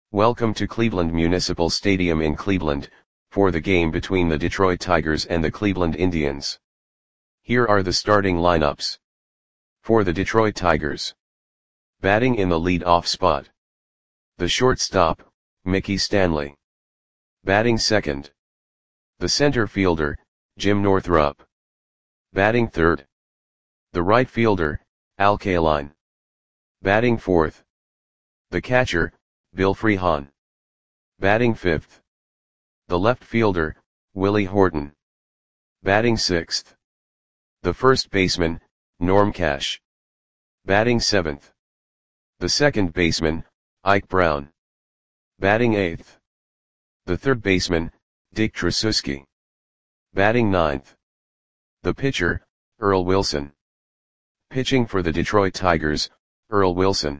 Welcome to Cleveland Municipal Stadium in Cleveland, for the game between the Detroit Tigers and the Cleveland Indians. Here are the starting lineups. For the Detroit Tigers. Batting in the lead-off spot. The shortstop, Mickey Stanley. Batting second. The center fielder, Jim Northrup. Batting third. The right fielder, Al Kaline. Batting fourth. The catcher, Bill Freehan. Batting fifth. The left fielder, Willie Horton. Batting sixth. The first baseman, Norm Cash. Batting seventh. The second baseman, Ike Brown. Batting eighth. The third baseman, Dick Tracewski. Batting ninth. The pitcher, Earl Wilson. Pitching for the Detroit Tigers, Earl Wilson.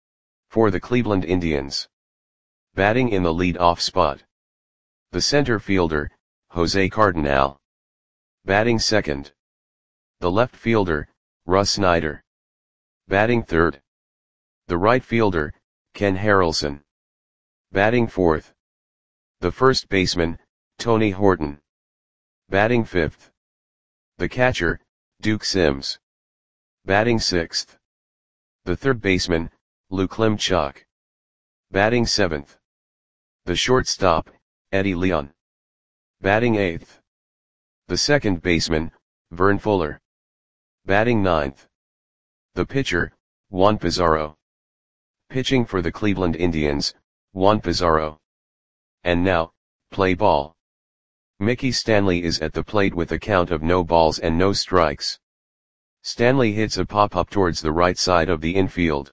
For the Cleveland Indians. Batting in the lead-off spot. The center fielder, Jose Cardinal. Batting second. The left fielder, Russ Snyder. Batting third. The right fielder, Ken Harrelson. Batting fourth. The first baseman, Tony Horton. Batting fifth. The catcher, Duke Sims. Batting sixth. The third baseman, Lou Klimchuk. Batting seventh. The shortstop, Eddie Leon. Batting eighth. The second baseman, Vern Fuller. Batting ninth. The pitcher, Juan Pizarro. Pitching for the Cleveland Indians, Juan Pizarro. And now, play ball. Mickey Stanley is at the plate with a count of no balls and no strikes. Stanley hits a pop-up towards the right side of the infield.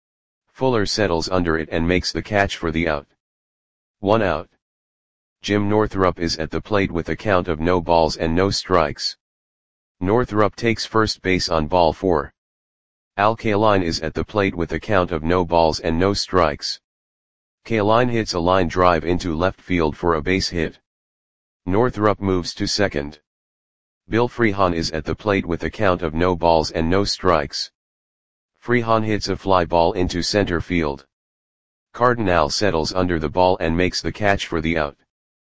Fuller settles under it and makes the catch for the out. 1 out. Jim Northrup is at the plate with a count of no balls and no strikes. Northrup takes first base on ball 4. Al Kaline is at the plate with a count of no balls and no strikes. Kaline hits a line drive into left field for a base hit. Northrup moves to second. Bill Freehan is at the plate with a count of no balls and no strikes. Freehan hits a fly ball into center field. Cardinal settles under the ball and makes the catch for the out.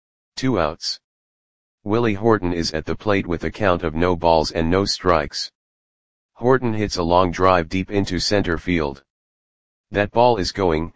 2 outs. Willie Horton is at the plate with a count of no balls and no strikes. Horton hits a long drive deep into center field. That ball is gone.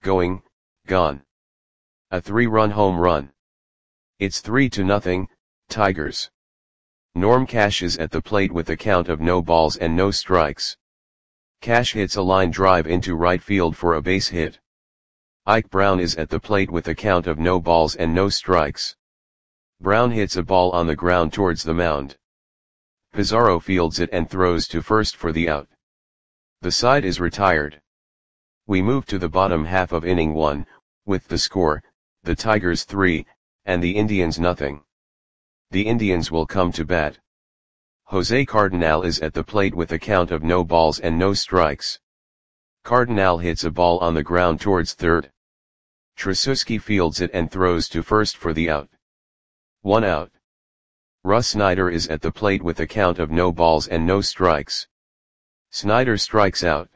A 3-run home run. It's 3-0, Tigers. Norm Cash is at the plate with a count of no balls and no strikes. Cash hits a line drive into right field for a base hit. Ike Brown is at the plate with a count of no balls and no strikes. Brown hits a ball on the ground towards the mound. Pizarro fields it and throws to first for the out. The side is retired. We move to the bottom half of inning 1, with the score, the Tigers 3, and the Indians nothing. The Indians will come to bat. Jose Cardinal is at the plate with a count of no balls and no strikes. Cardinal hits a ball on the ground towards third. Tracewski fields it and throws to first for the out. 1 out. Russ Snyder is at the plate with a count of no balls and no strikes. Snyder strikes out.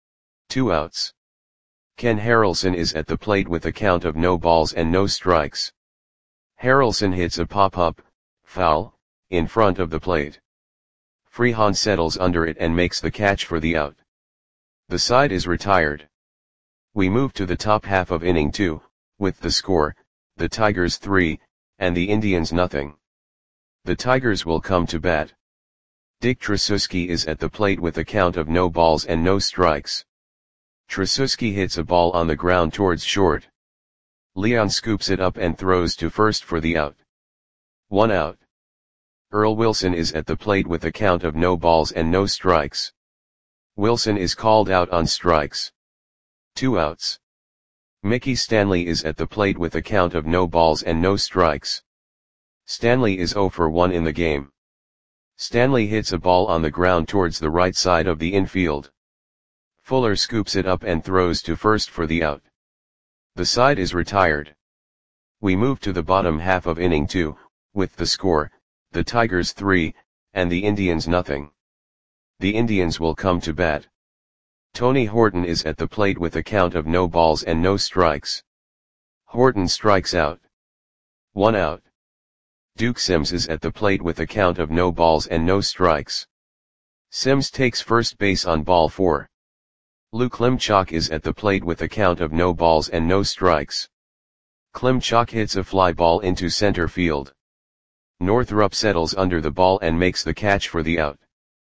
2 outs. Ken Harrelson is at the plate with a count of no balls and no strikes. Harrelson hits a pop-up, foul, in front of the plate. Freehan settles under it and makes the catch for the out. The side is retired. We move to the top half of inning 2, with the score, the Tigers 3, and the Indians nothing. The Tigers will come to bat. Dick Tracewski is at the plate with a count of no balls and no strikes. Tracewski hits a ball on the ground towards short. Leon scoops it up and throws to first for the out. 1 out. Earl Wilson is at the plate with a count of no balls and no strikes. Wilson is called out on strikes. 2 outs. Mickey Stanley is at the plate with a count of no balls and no strikes. Stanley is 0 for 1 in the game. Stanley hits a ball on the ground towards the right side of the infield. Fuller scoops it up and throws to first for the out. The side is retired. We move to the bottom half of inning 2, with the score, the Tigers 3, and the Indians nothing. The Indians will come to bat. Tony Horton is at the plate with a count of no balls and no strikes. Horton strikes out. 1 out. Duke Sims is at the plate with a count of no balls and no strikes. Sims takes first base on ball 4. Luke Klimchak is at the plate with a count of no balls and no strikes. Klimchak hits a fly ball into center field. Northrup settles under the ball and makes the catch for the out.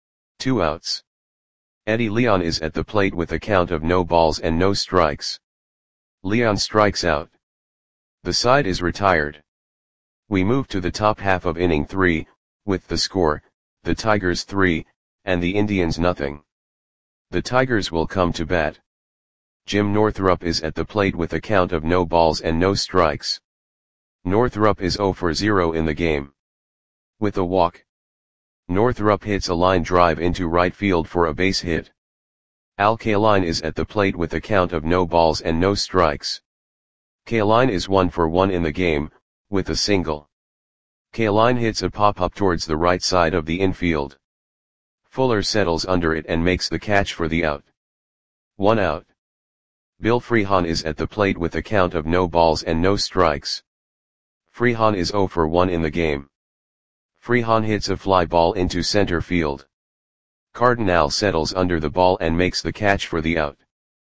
2 outs. Eddie Leon is at the plate with a count of no balls and no strikes. Leon strikes out. The side is retired. We move to the top half of inning 3, with the score, the Tigers 3, and the Indians nothing. The Tigers will come to bat. Jim Northrup is at the plate with a count of no balls and no strikes. Northrup is 0 for 0 in the game. With a walk, Northrup hits a line drive into right field for a base hit. Al Kaline is at the plate with a count of no balls and no strikes. Kaline is 1 for 1 in the game, with a single. Kaline hits a pop-up towards the right side of the infield. Fuller settles under it and makes the catch for the out. 1 out. Bill Freehan is at the plate with a count of no balls and no strikes. Freehan is 0 for 1 in the game. Freehan hits a fly ball into center field. Cardinal settles under the ball and makes the catch for the out.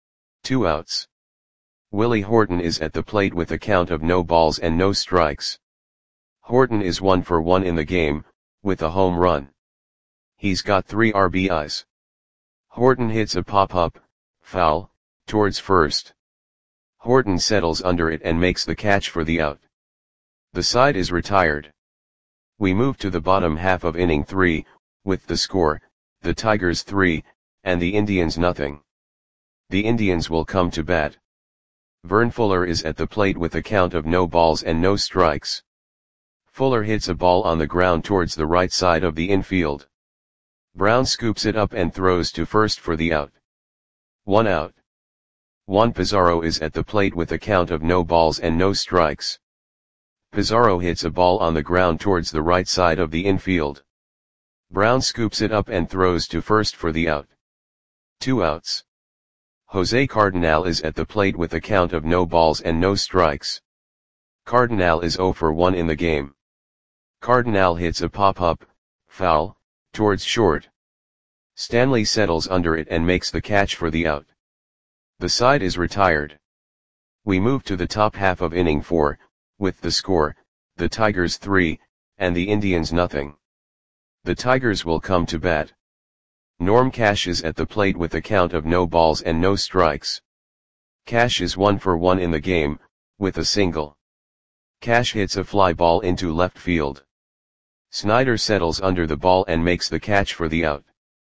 2 outs. Willie Horton is at the plate with a count of no balls and no strikes. Horton is 1 for 1 in the game, with a home run. He's got 3 RBIs. Horton hits a pop-up, foul, towards first. Horton settles under it and makes the catch for the out. The side is retired. We move to the bottom half of inning 3, with the score, the Tigers 3, and the Indians nothing. The Indians will come to bat. Vern Fuller is at the plate with a count of no balls and no strikes. Fuller hits a ball on the ground towards the right side of the infield. Brown scoops it up and throws to first for the out. 1 out. Juan Pizarro is at the plate with a count of no balls and no strikes. Pizarro hits a ball on the ground towards the right side of the infield. Brown scoops it up and throws to first for the out. 2 outs. Jose Cardinal is at the plate with a count of no balls and no strikes. Cardinal is 0 for 1 in the game. Cardinal hits a pop-up, foul, towards short. Stanley settles under it and makes the catch for the out. The side is retired. We move to the top half of inning 4, with the score, the Tigers 3, and the Indians nothing. The Tigers will come to bat. Norm Cash is at the plate with a count of no balls and no strikes. Cash is 1 for 1 in the game, with a single. Cash hits a fly ball into left field. Snyder settles under the ball and makes the catch for the out.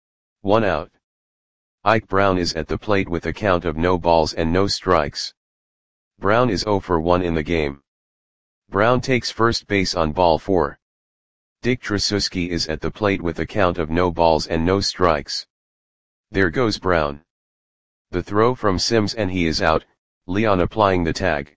1 out. Ike Brown is at the plate with a count of no balls and no strikes. Brown is 0 for 1 in the game. Brown takes first base on ball 4. Dick Tracewski is at the plate with a count of no balls and no strikes. There goes Brown. The throw from Sims and he is out, Leon applying the tag.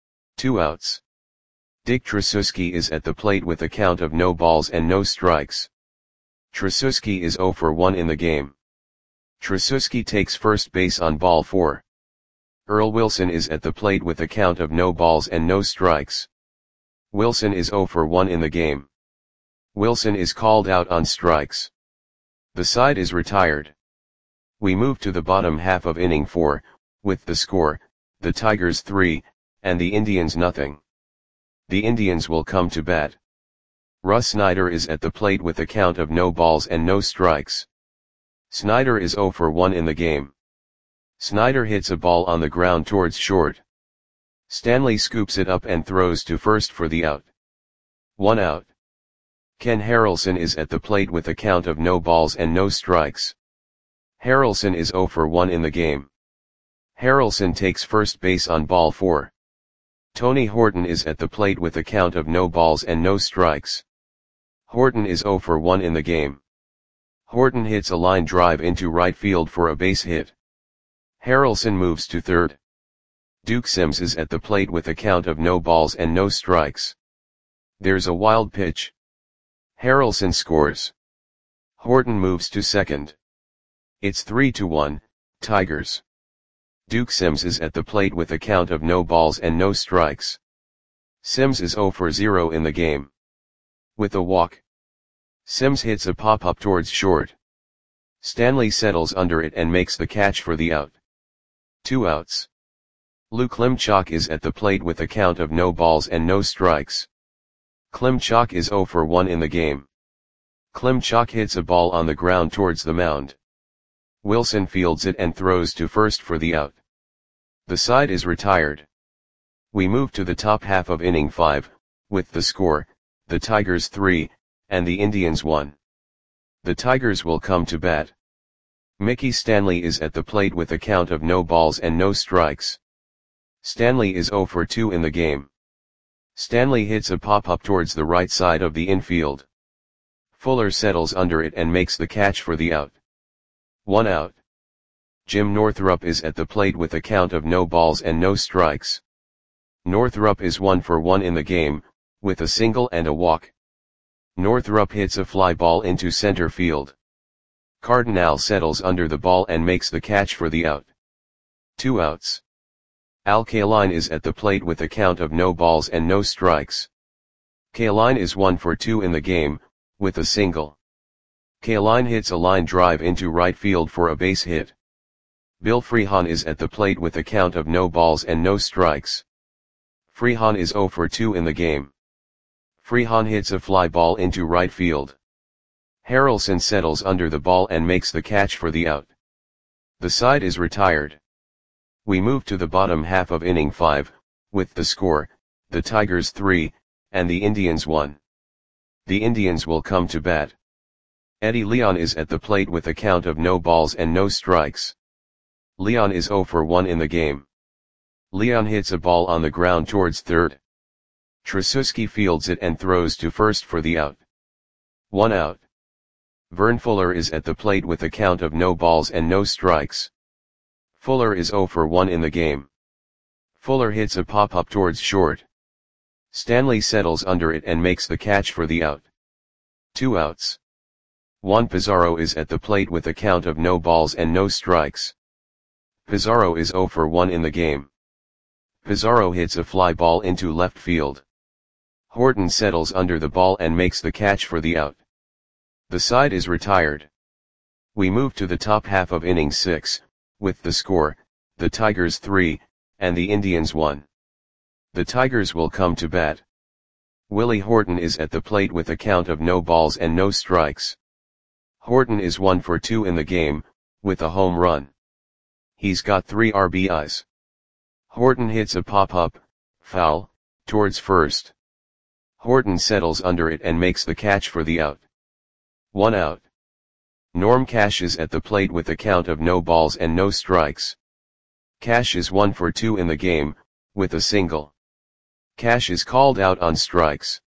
2 outs. Dick Tracewski is at the plate with a count of no balls and no strikes. Tracewski is 0 for 1 in the game. Tracewski takes first base on ball 4. Earl Wilson is at the plate with a count of no balls and no strikes. Wilson is 0 for 1 in the game. Wilson is called out on strikes. The side is retired. We move to the bottom half of inning 4, with the score, the Tigers 3, and the Indians nothing. The Indians will come to bat. Russ Snyder is at the plate with a count of no balls and no strikes. Snyder is 0 for 1 in the game. Snyder hits a ball on the ground towards short. Stanley scoops it up and throws to first for the out. 1 out. Ken Harrelson is at the plate with a count of no balls and no strikes. Harrelson is 0 for 1 in the game. Harrelson takes first base on ball 4. Tony Horton is at the plate with a count of no balls and no strikes. Horton is 0 for 1 in the game. Horton hits a line drive into right field for a base hit. Harrelson moves to third. Duke Sims is at the plate with a count of no balls and no strikes. There's a wild pitch. Harrelson scores. Horton moves to second. It's 3-1, Tigers. Duke Sims is at the plate with a count of no balls and no strikes. Sims is 0 for 0 in the game. With a walk, Sims hits a pop-up towards short. Stanley settles under it and makes the catch for the out. 2 outs. Lou Klimchak is at the plate with a count of no balls and no strikes. Klimchak is 0 for 1 in the game. Klimchak hits a ball on the ground towards the mound. Wilson fields it and throws to first for the out. The side is retired. We move to the top half of inning 5, with the score, the Tigers 3, and the Indians 1. The Tigers will come to bat. Mickey Stanley is at the plate with a count of no balls and no strikes. Stanley is 0 for 2 in the game. Stanley hits a pop-up towards the right side of the infield. Fuller settles under it and makes the catch for the out. 1 out. Jim Northrup is at the plate with a count of no balls and no strikes. Northrup is 1 for 1 in the game, with a single and a walk. Northrup hits a fly ball into center field. Cardinal settles under the ball and makes the catch for the out. 2 outs. Al Kaline is at the plate with a count of no balls and no strikes. Kaline is 1 for 2 in the game, with a single. Kaline hits a line drive into right field for a base hit. Bill Freehan is at the plate with a count of no balls and no strikes. Freehan is 0 for 2 in the game. Freehan hits a fly ball into right field. Harrelson settles under the ball and makes the catch for the out. The side is retired. We move to the bottom half of inning 5, with the score, the Tigers 3, and the Indians 1. The Indians will come to bat. Eddie Leon is at the plate with a count of no balls and no strikes. Leon is 0 for 1 in the game. Leon hits a ball on the ground towards third. Tracewski fields it and throws to first for the out. 1 out. Vern Fuller is at the plate with a count of no balls and no strikes. Fuller is 0 for 1 in the game. Fuller hits a pop-up towards short. Stanley settles under it and makes the catch for the out. 2 outs. Juan Pizarro is at the plate with a count of no balls and no strikes. Pizarro is 0 for 1 in the game. Pizarro hits a fly ball into left field. Horton settles under the ball and makes the catch for the out. The side is retired. We move to the top half of inning 6, with the score, the Tigers 3, and the Indians 1. The Tigers will come to bat. Willie Horton is at the plate with a count of no balls and no strikes. Horton is 1 for 2 in the game, with a home run. He's got 3 RBIs. Horton hits a pop-up, foul, towards first. Horton settles under it and makes the catch for the out. 1 out. Norm Cash is at the plate with a count of no balls and no strikes. Cash is 1 for 2 in the game, with a single. Cash is called out on strikes.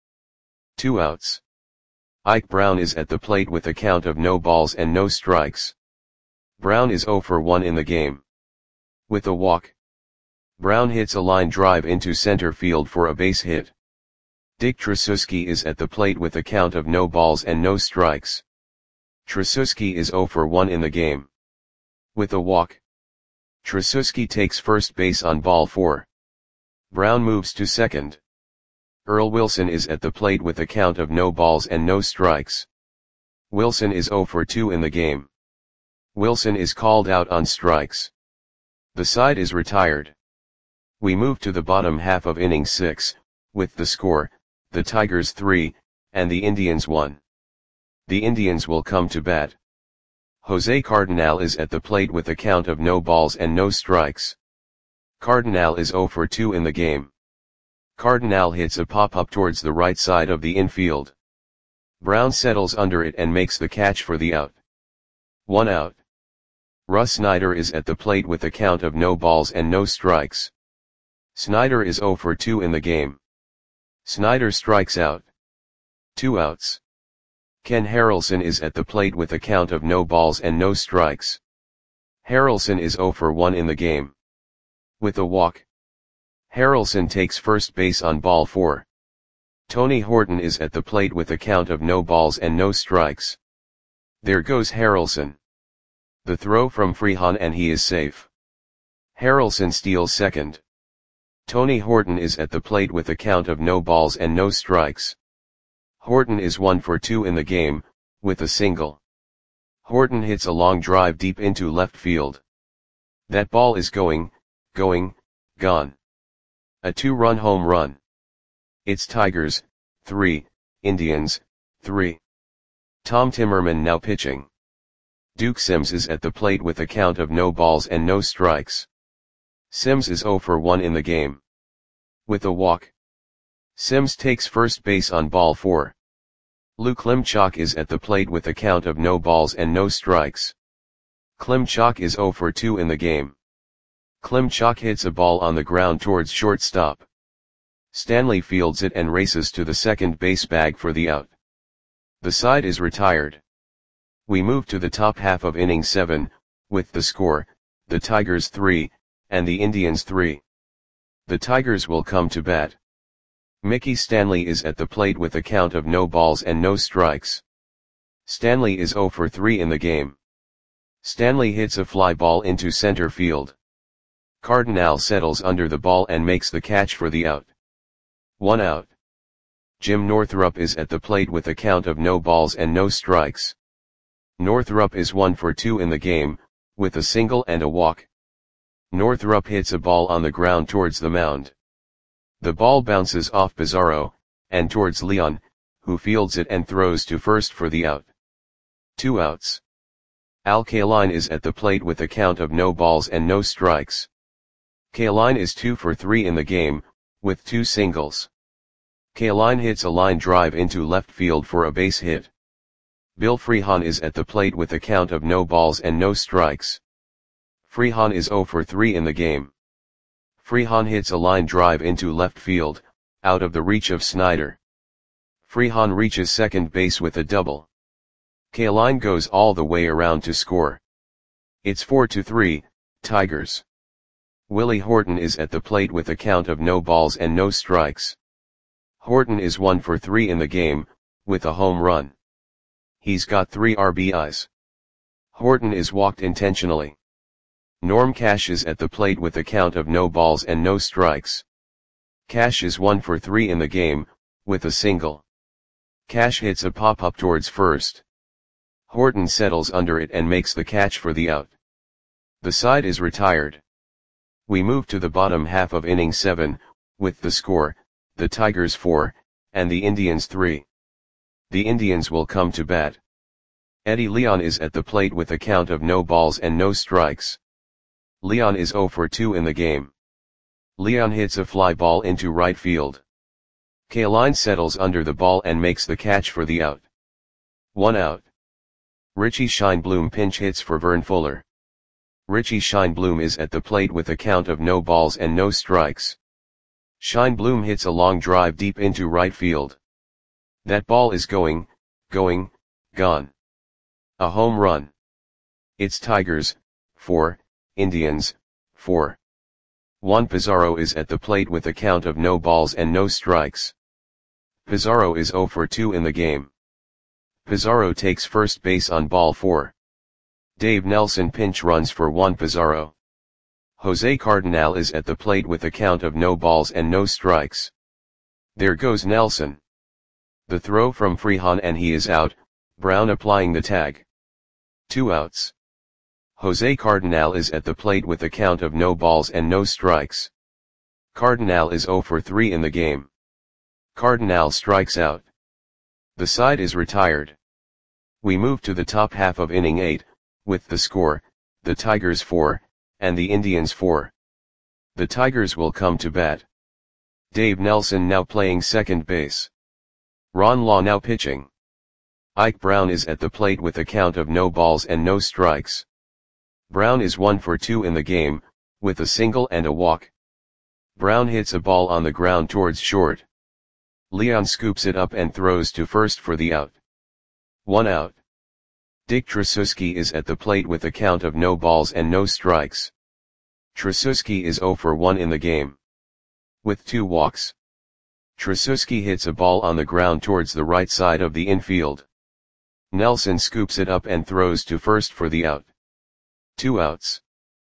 2 outs. Ike Brown is at the plate with a count of no balls and no strikes. Brown is 0 for 1 in the game. With a walk, Brown hits a line drive into center field for a base hit. Dick Tracewski is at the plate with a count of no balls and no strikes. Tracewski is 0 for 1 in the game. With a walk, Tracewski takes first base on ball 4. Brown moves to second. Earl Wilson is at the plate with a count of no balls and no strikes. Wilson is 0 for 2 in the game. Wilson is called out on strikes. The side is retired. We move to the bottom half of inning 6, with the score, the Tigers 3, and the Indians 1. The Indians will come to bat. Jose Cardinal is at the plate with a count of no balls and no strikes. Cardinal is 0 for 2 in the game. Cardinal hits a pop-up towards the right side of the infield. Brown settles under it and makes the catch for the out. 1 out. Russ Snyder is at the plate with a count of no balls and no strikes. Snyder is 0 for 2 in the game. Snyder strikes out. 2 outs. Ken Harrelson is at the plate with a count of no balls and no strikes. Harrelson is 0 for 1 in the game. With a walk, Harrelson takes first base on ball 4. Tony Horton is at the plate with a count of no balls and no strikes. There goes Harrelson. The throw from Freehan and he is safe. Harrelson steals second. Tony Horton is at the plate with a count of no balls and no strikes. Horton is 1 for 2 in the game, with a single. Horton hits a long drive deep into left field. That ball is going, gone. A 2-run home run. It's Tigers, 3, Indians, 3. Tom Timmerman now pitching. Duke Sims is at the plate with a count of no balls and no strikes. Sims is 0 for 1 in the game. With a walk. Sims takes first base on ball 4. Lou Klimchak is at the plate with a count of no balls and no strikes. Klimchak is 0 for 2 in the game. Klimchak hits a ball on the ground towards shortstop. Stanley fields it and races to the second base bag for the out. The side is retired. We move to the top half of inning 7, with the score, the Tigers 3, and the Indians 3. The Tigers will come to bat. Mickey Stanley is at the plate with a count of no balls and no strikes. Stanley is 0 for 3 in the game. Stanley hits a fly ball into center field. Cardinal settles under the ball and makes the catch for the out. 1 out. Jim Northrup is at the plate with a count of no balls and no strikes. Northrup is 1 for 2 in the game, with a single and a walk. Northrup hits a ball on the ground towards the mound. The ball bounces off Pizarro, and towards Leon, who fields it and throws to first for the out. 2 outs. Al Kaline is at the plate with a count of no balls and no strikes. Kaline is 2 for 3 in the game, with 2 singles. Kaline hits a line drive into left field for a base hit. Bill Freehan is at the plate with a count of no balls and no strikes. Freehan is 0 for 3 in the game. Freehan hits a line drive into left field, out of the reach of Snyder. Freehan reaches second base with a double. Kaline goes all the way around to score. It's 4-3, Tigers. Willie Horton is at the plate with a count of no balls and no strikes. Horton is 1 for 3 in the game, with a home run. He's got 3 RBIs. Horton is walked intentionally. Norm Cash is at the plate with a count of no balls and no strikes. Cash is 1 for 3 in the game, with a single. Cash hits a pop-up towards first. Horton settles under it and makes the catch for the out. The side is retired. We move to the bottom half of inning 7, with the score, the Tigers 4, and the Indians 3. The Indians will come to bat. Eddie Leon is at the plate with a count of no balls and no strikes. Leon is 0 for 2 in the game. Leon hits a fly ball into right field. Kaline settles under the ball and makes the catch for the out. 1 out. Richie Scheinblum pinch hits for Vern Fuller. Richie Scheinblum is at the plate with a count of no balls and no strikes. Scheinblum hits a long drive deep into right field. That ball is going, gone. A home run. It's Tigers, 4, Indians, 4. Juan Pizarro is at the plate with a count of no balls and no strikes. Pizarro is 0 for 2 in the game. Pizarro takes first base on ball 4. Dave Nelson pinch runs for Juan Pizarro. Jose Cardinal is at the plate with a count of no balls and no strikes. There goes Nelson. The throw from Freehan and he is out, Brown applying the tag. 2 outs. Jose Cardinal is at the plate with a count of no balls and no strikes. Cardinal is 0 for 3 in the game. Cardinal strikes out. The side is retired. We move to the top half of inning 8, with the score, the Tigers 4, and the Indians 4. The Tigers will come to bat. Dave Nelson now playing second base. Ron Law now pitching. Ike Brown is at the plate with a count of no balls and no strikes. Brown is 1 for 2 in the game, with a single and a walk. Brown hits a ball on the ground towards short. Leon scoops it up and throws to first for the out. 1 out. Dick Tracewski is at the plate with a count of no balls and no strikes. Tracewski is 0 for 1 in the game. With 2 walks. Tracewski hits a ball on the ground towards the right side of the infield. Nelson scoops it up and throws to first for the out. 2 outs.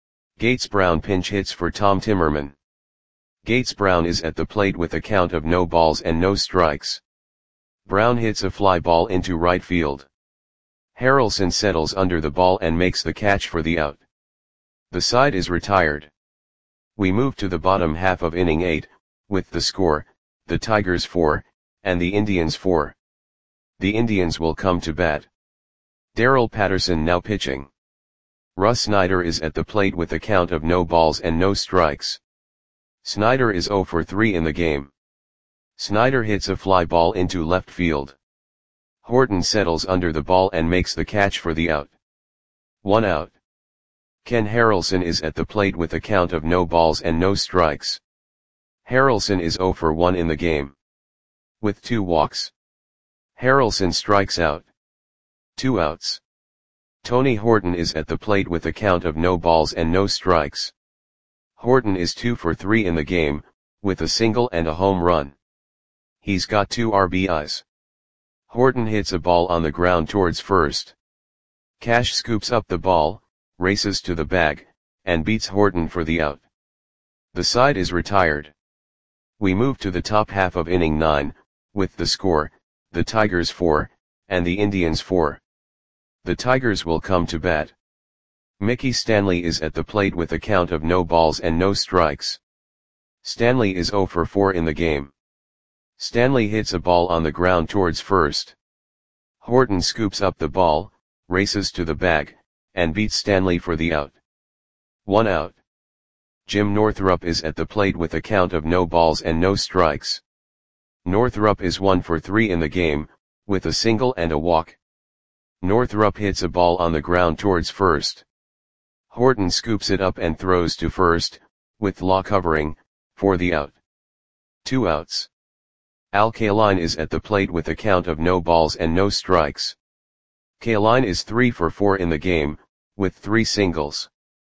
Gates Brown pinch hits for Tom Timmerman. Gates Brown is at the plate with a count of no balls and no strikes. Brown hits a fly ball into right field. Harrelson settles under the ball and makes the catch for the out. The side is retired. We move to the bottom half of inning 8, with the score, the Tigers 4, and the Indians 4. The Indians will come to bat. Darrell Patterson now pitching. Russ Snyder is at the plate with a count of no balls and no strikes. Snyder is 0 for 3 in the game. Snyder hits a fly ball into left field. Horton settles under the ball and makes the catch for the out. 1 out. Ken Harrelson is at the plate with a count of no balls and no strikes. Harrelson is 0 for 1 in the game. With 2 walks. Harrelson strikes out. 2 outs. Tony Horton is at the plate with a count of no balls and no strikes. Horton is 2 for 3 in the game, with a single and a home run. He's got 2 RBIs. Horton hits a ball on the ground towards first. Cash scoops up the ball, races to the bag, and beats Horton for the out. The side is retired. We move to the top half of inning 9, with the score, the Tigers 4, and the Indians 4. The Tigers will come to bat. Mickey Stanley is at the plate with a count of no balls and no strikes. Stanley is 0 for 4 in the game. Stanley hits a ball on the ground towards first. Horton scoops up the ball, races to the bag, and beats Stanley for the out. 1 out. Jim Northrup is at the plate with a count of no balls and no strikes. Northrup is 1 for 3 in the game, with a single and a walk. Northrup hits a ball on the ground towards first. Horton scoops it up and throws to first, with Law covering, for the out. 2 outs. Al Kaline is at the plate with a count of no balls and no strikes. Kaline is 3 for 4 in the game, with 3 singles.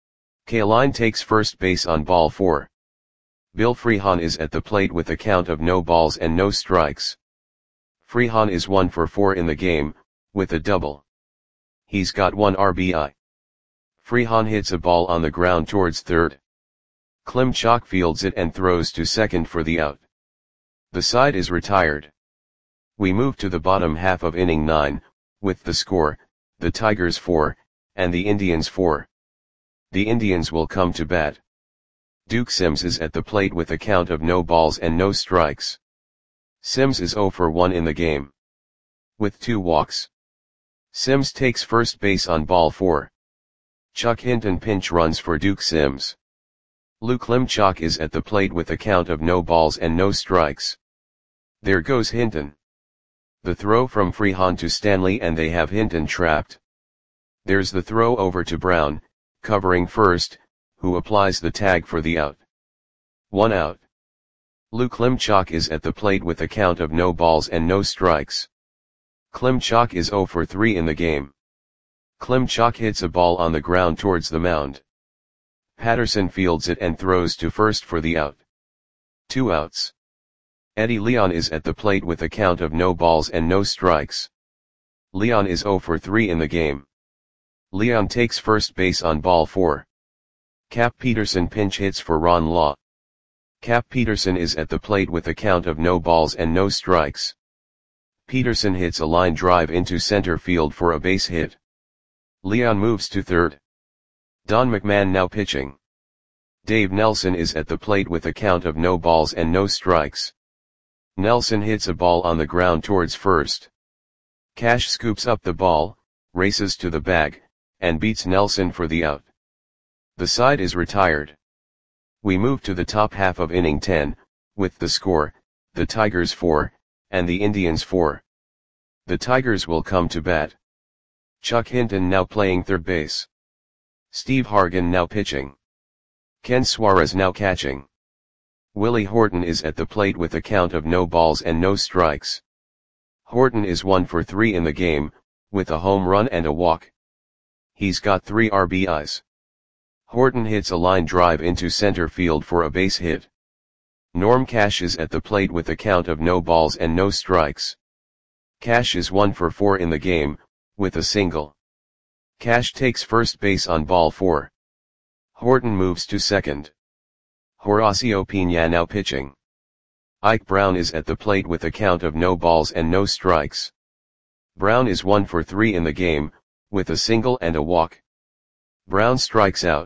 Kaline takes first base on ball 4. Bill Freehan is at the plate with a count of no balls and no strikes. Freehan is 1 for 4 in the game, with a double. He's got 1 RBI. Freehan hits a ball on the ground towards third. Klimchak fields it and throws to second for the out. The side is retired. We move to the bottom half of inning 9, with the score, the Tigers 4, and the Indians 4. The Indians will come to bat. Duke Sims is at the plate with a count of no balls and no strikes. Sims is 0 for 1 in the game. With 2 walks. Sims takes first base on ball 4. Chuck Hinton pinch runs for Duke Sims. Lou Klimchak is at the plate with a count of no balls and no strikes. There goes Hinton. The throw from Freehan to Stanley and they have Hinton trapped. There's the throw over to Brown, covering first, who applies the tag for the out. 1 out. Lou Klimchak is at the plate with a count of no balls and no strikes. Klimchak is 0 for 3 in the game. Klimchak hits a ball on the ground towards the mound. Patterson fields it and throws to first for the out. 2 outs. Eddie Leon is at the plate with a count of no balls and no strikes. Leon is 0 for 3 in the game. Leon takes first base on ball 4. Cap Peterson pinch hits for Ron Law. Cap Peterson is at the plate with a count of no balls and no strikes. Peterson hits a line drive into center field for a base hit. Leon moves to third. Don McMahon now pitching. Dave Nelson is at the plate with a count of no balls and no strikes. Nelson hits a ball on the ground towards first. Cash scoops up the ball, races to the bag, and beats Nelson for the out. The side is retired. We move to the top half of inning 10, with the score, the Tigers 4, and the Indians 4. The Tigers will come to bat. Chuck Hinton now playing third base. Steve Hargan now pitching. Ken Suarez now catching. Willie Horton is at the plate with a count of no balls and no strikes. Horton is 1 for 3 in the game, with a home run and a walk. He's got 3 RBIs. Horton hits a line drive into center field for a base hit. Norm Cash is at the plate with a count of no balls and no strikes. Cash is 1 for 4 in the game, with a single. Cash takes first base on ball 4. Horton moves to second. Horacio Piña now pitching. Ike Brown is at the plate with a count of no balls and no strikes. Brown is 1 for 3 in the game, with a single and a walk. Brown strikes out.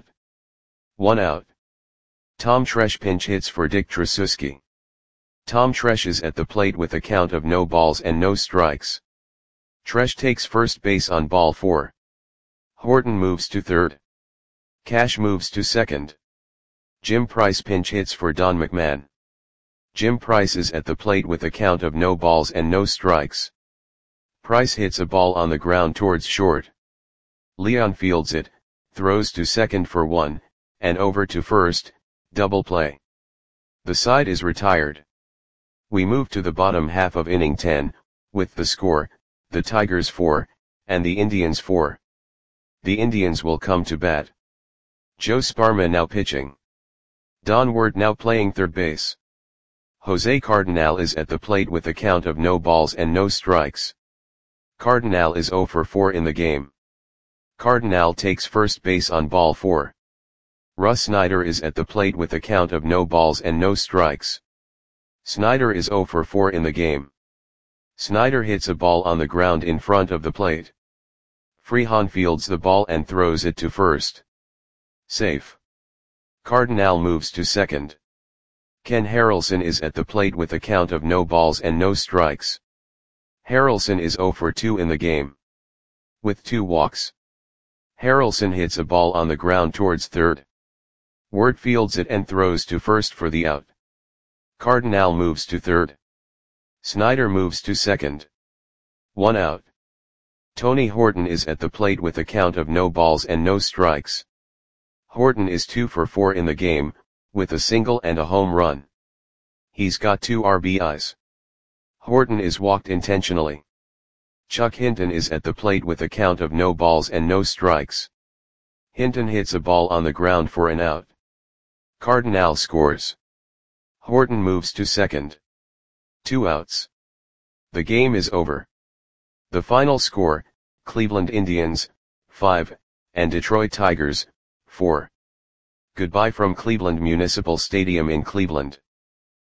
1 out. Tom Tresh pinch hits for Dick Tracewski. Tom Tresh is at the plate with a count of no balls and no strikes. Tresh takes first base on ball 4. Horton moves to third. Cash moves to second. Jim Price pinch hits for Don McMahon. Jim Price is at the plate with a count of no balls and no strikes. Price hits a ball on the ground towards short. Leon fields it, throws to second for 1, and over to first, double play. The side is retired. We move to the bottom half of inning 10, with the score, the Tigers 4, and the Indians 4. The Indians will come to bat. Joe Sparma now pitching. Don Ward now playing third base. Jose Cardinal is at the plate with a count of no balls and no strikes. Cardinal is 0 for 4 in the game. Cardinal takes first base on ball 4. Russ Snyder is at the plate with a count of no balls and no strikes. Snyder is 0 for 4 in the game. Snyder hits a ball on the ground in front of the plate. Freehan fields the ball and throws it to first. Safe. Cardinal moves to second. Ken Harrelson is at the plate with a count of no balls and no strikes. Harrelson is 0 for 2 in the game. With 2 walks. Harrelson hits a ball on the ground towards third. Ward fields it and throws to first for the out. Cardinal moves to third. Snyder moves to second. 1 out. Tony Horton is at the plate with a count of no balls and no strikes. Horton is 2 for 4 in the game, with a single and a home run. He's got 2 RBIs. Horton is walked intentionally. Chuck Hinton is at the plate with a count of no balls and no strikes. Hinton hits a ball on the ground for an out. Cardinal scores. Horton moves to second. 2 outs. The game is over. The final score, Cleveland Indians, 5, and Detroit Tigers, 4. Goodbye from Cleveland Municipal Stadium in Cleveland.